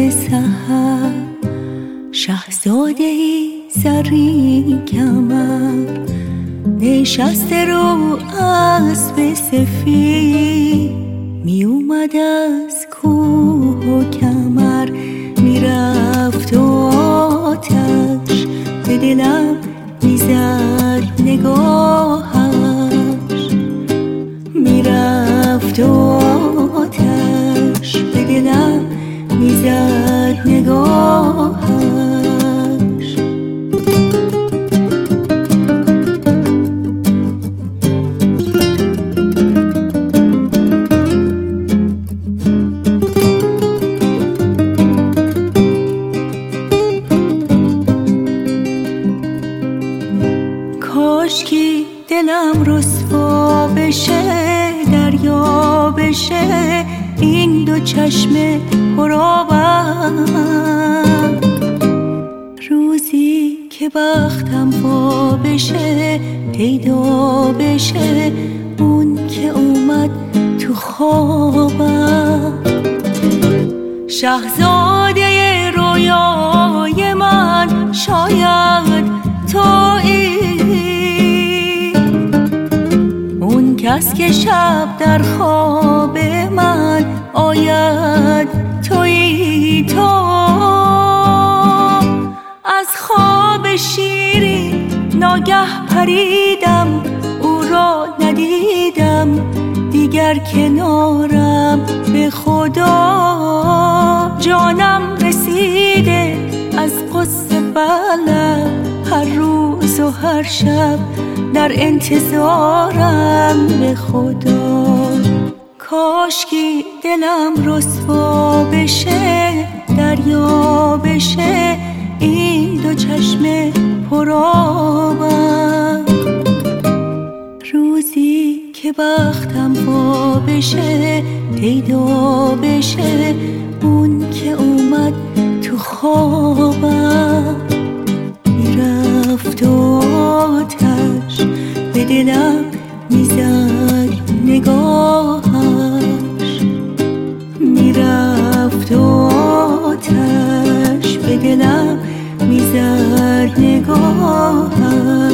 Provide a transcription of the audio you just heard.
سحر شهزاده ای زرین کمر نشسته رو اسب سفید می اومد از کوه و کمر میرفت و آتش به دلم میزد نگاهش میرفت و آتش به دلم میزد نگاهش کاشکی دلم رسوا بشه دریا بشه این دو چشم پرآبم روزی که بختم وا بشه پیدا بشه اون که اومد تو خوابم شهزاده رویای من شاید تویی اون کس که شب در خواب من آید تویی تو از خواب شیرین ناگه پریدم او را ندیدم دیگر کنارم به خدا جانم رسیده از قصه بلم هر روز و هر شب در انتظارم به خدا کاشکی دلم رسوا بشه دریا بشه این دو چشم پرآبم روزی که بختم وا بشه پیدا بشه اون که اومد تو خوابم میرفت و آتش به دلم میزد نگاهش میرفت و آتش به دلم میزد نگاهش